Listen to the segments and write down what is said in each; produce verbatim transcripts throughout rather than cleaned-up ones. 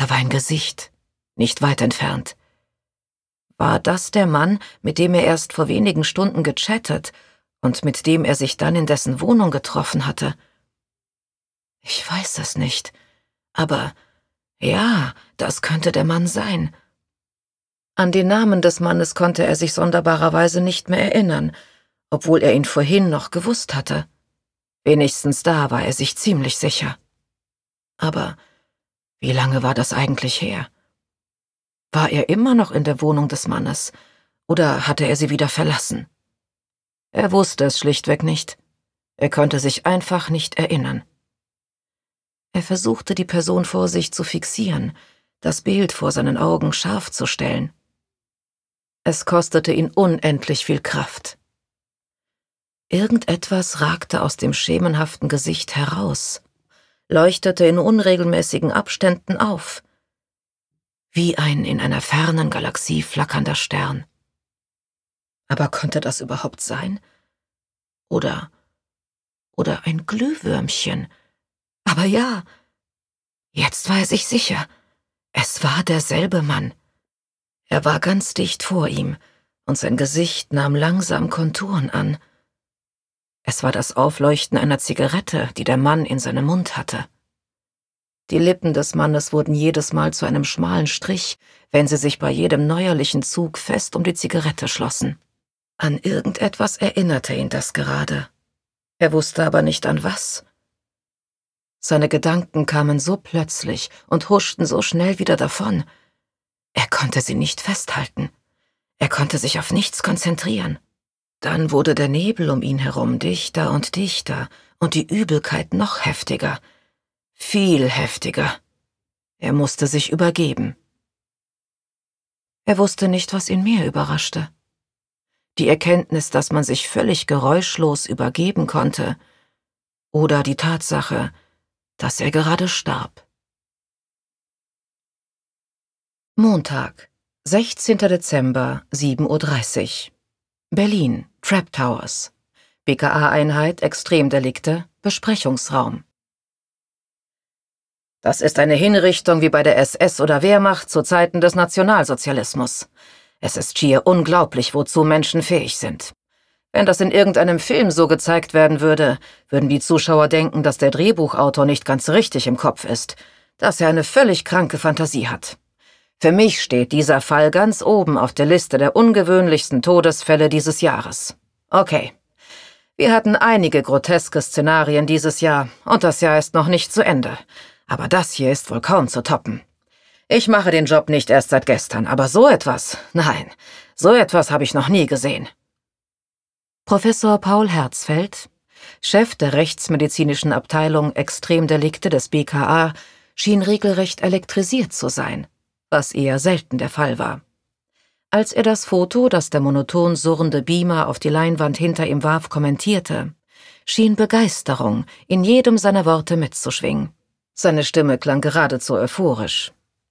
Da war ein Gesicht, nicht weit entfernt. War das der Mann, mit dem er erst vor wenigen Stunden gechattet und mit dem er sich dann in dessen Wohnung getroffen hatte? Ich weiß es nicht, aber ja, das könnte der Mann sein. An den Namen des Mannes konnte er sich sonderbarerweise nicht mehr erinnern, obwohl er ihn vorhin noch gewusst hatte. Wenigstens da war er sich ziemlich sicher. Aber wie lange war das eigentlich her? War er immer noch in der Wohnung des Mannes, oder hatte er sie wieder verlassen? Er wusste es schlichtweg nicht. Er konnte sich einfach nicht erinnern. Er versuchte, die Person vor sich zu fixieren, das Bild vor seinen Augen scharf zu stellen. Es kostete ihn unendlich viel Kraft. Irgendetwas ragte aus dem schemenhaften Gesicht heraus, leuchtete in unregelmäßigen Abständen auf, wie ein in einer fernen Galaxie flackernder Stern. Aber konnte das überhaupt sein? Oder, oder ein Glühwürmchen? Aber ja, jetzt war er sich sicher, es war derselbe Mann. Er war ganz dicht vor ihm, und sein Gesicht nahm langsam Konturen an. Es war das Aufleuchten einer Zigarette, die der Mann in seinem Mund hatte. Die Lippen des Mannes wurden jedes Mal zu einem schmalen Strich, wenn sie sich bei jedem neuerlichen Zug fest um die Zigarette schlossen. An irgendetwas erinnerte ihn das gerade. Er wusste aber nicht an was. Seine Gedanken kamen so plötzlich und huschten so schnell wieder davon. Er konnte sie nicht festhalten. Er konnte sich auf nichts konzentrieren. Dann wurde der Nebel um ihn herum dichter und dichter und die Übelkeit noch heftiger. Viel heftiger. Er musste sich übergeben. Er wusste nicht, was ihn mehr überraschte. Die Erkenntnis, dass man sich völlig geräuschlos übergeben konnte, oder die Tatsache, dass er gerade starb. Montag, sechzehnter Dezember, sieben Uhr dreißig. Berlin, Trap Towers. B K A-Einheit Extremdelikte, Besprechungsraum. Das ist eine Hinrichtung wie bei der S S oder Wehrmacht zu Zeiten des Nationalsozialismus. Es ist schier unglaublich, wozu Menschen fähig sind. Wenn das in irgendeinem Film so gezeigt werden würde, würden die Zuschauer denken, dass der Drehbuchautor nicht ganz richtig im Kopf ist, dass er eine völlig kranke Fantasie hat. Für mich steht dieser Fall ganz oben auf der Liste der ungewöhnlichsten Todesfälle dieses Jahres. Okay, wir hatten einige groteske Szenarien dieses Jahr und das Jahr ist noch nicht zu Ende. Aber das hier ist wohl kaum zu toppen. Ich mache den Job nicht erst seit gestern, aber so etwas, nein, so etwas habe ich noch nie gesehen. Professor Paul Herzfeld, Chef der rechtsmedizinischen Abteilung Extremdelikte des B K A, schien regelrecht elektrisiert zu sein, was eher selten der Fall war. Als er das Foto, das der monoton surrende Beamer auf die Leinwand hinter ihm warf, kommentierte, schien Begeisterung in jedem seiner Worte mitzuschwingen. Seine Stimme klang geradezu euphorisch.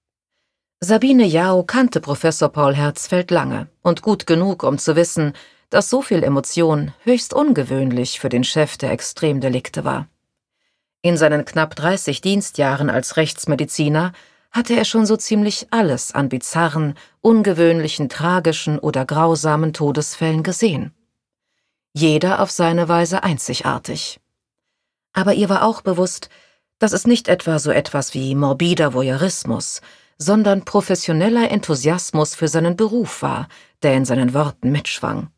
Sabine Yao kannte Professor Paul Herzfeld lange und gut genug, um zu wissen, dass so viel Emotion höchst ungewöhnlich für den Chef der Extremdelikte war. In seinen knapp dreißig Dienstjahren als Rechtsmediziner hatte er schon so ziemlich alles an bizarren, ungewöhnlichen, tragischen oder grausamen Todesfällen gesehen. Jeder auf seine Weise einzigartig. Aber ihr war auch bewusst, dass es nicht etwa so etwas wie morbider Voyeurismus, sondern professioneller Enthusiasmus für seinen Beruf war, der in seinen Worten mitschwang.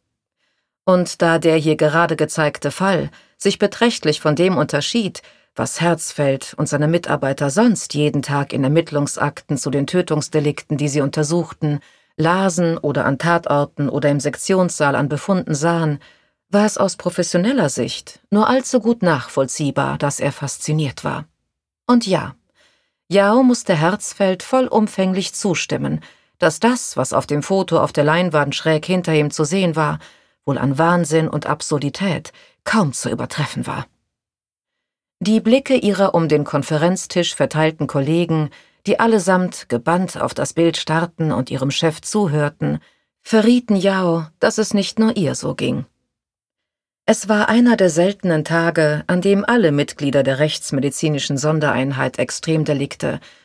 Und da der hier gerade gezeigte Fall sich beträchtlich von dem unterschied, was Herzfeld und seine Mitarbeiter sonst jeden Tag in Ermittlungsakten zu den Tötungsdelikten, die sie untersuchten, lasen oder an Tatorten oder im Sektionssaal an Befunden sahen, war es aus professioneller Sicht nur allzu gut nachvollziehbar, dass er fasziniert war. Und ja, Yao musste Herzfeld vollumfänglich zustimmen, dass das, was auf dem Foto auf der Leinwand schräg hinter ihm zu sehen war, wohl an Wahnsinn und Absurdität kaum zu übertreffen war. Die Blicke ihrer um den Konferenztisch verteilten Kollegen, die allesamt gebannt auf das Bild starrten und ihrem Chef zuhörten, verrieten Yao, dass es nicht nur ihr so ging. Es war einer der seltenen Tage, an dem alle Mitglieder der rechtsmedizinischen Sondereinheit Extremdelikte